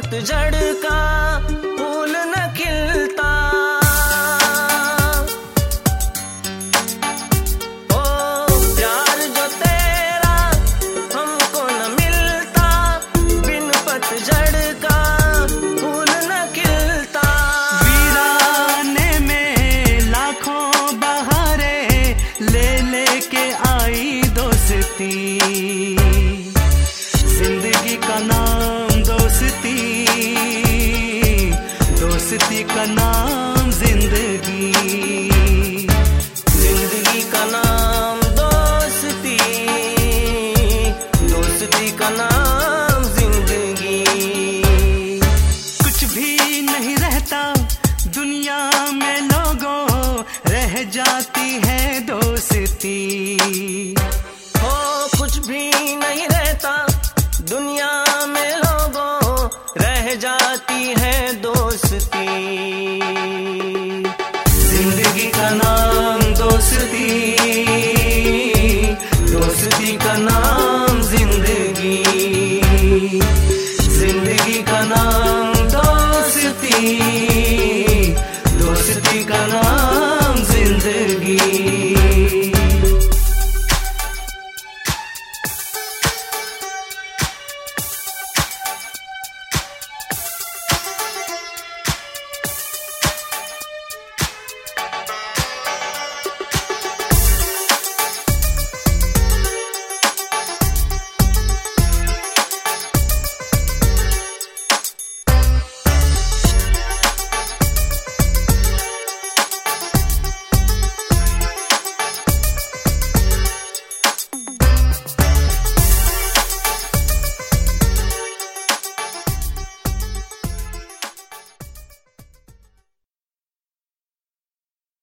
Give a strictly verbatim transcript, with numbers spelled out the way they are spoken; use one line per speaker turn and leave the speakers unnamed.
पतझड़ का फूल न खिलता। ओ प्यार जो तेरा हमको न मिलता, बिन पतझड़ का फूल न खिलता।
वीराने में लाखों बहारें ले लेके आई दोस्ती, जिंदगी का नाम दोस्ती, दोस्ती का नाम जिंदगी,
जिंदगी का नाम दोस्ती, दोस्ती का नाम जिंदगी।
कुछ भी नहीं रहता दुनिया में लोगों, रह जाती है दोस्ती।
हो कुछ भी नहीं रहता दुनिया में लोगों, रह जाती है दोस्ती।
जिंदगी का नाम दोस्ती, दोस्ती का नाम जिंदगी।